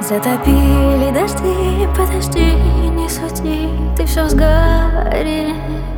затопили дожди, подожди, не суди, ты все сгоряча.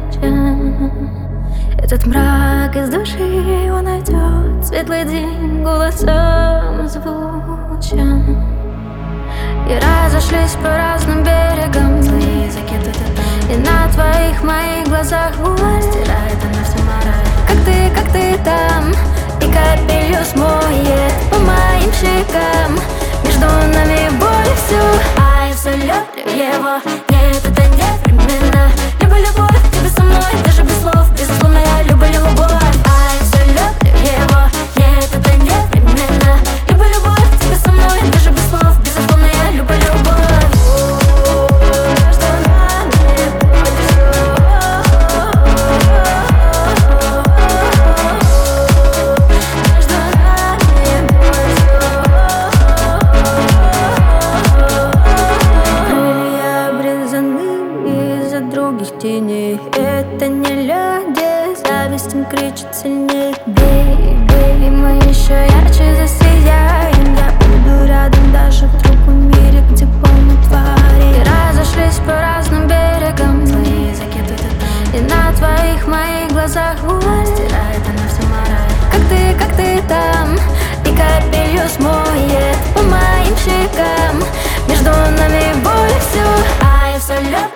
Этот мрак из души, он уйдет, светлый день голосом звуча. И разошлись по разным берегам злые языки, и на твоих моих глазах вуаль стирает она все мораль. Как ты там, и капелью смоет по моим щекам. Между нами боль всю, а я все люблю его. Нет, это не временно. Люблю любовь, тебе со мной, даже без слов. Безусловно, я люблю любовь, а я все люблю его. Нет, это не временно. Люблю любовь, тебе со мной, даже без слов. Безусловно, я люблю любовь. Других теней, это не люди, зависть им кричит сильнее. Бей, бей, мы еще ярче засияем. Я буду рядом даже в другом мире, где полно тварей. Разошлись по разным берегам злые языки, и на твоих моих глазах вуаль стирает она все мораль. Как ты там, и капелью смоет по моим щекам. Между нами боль всю, а я все люблю.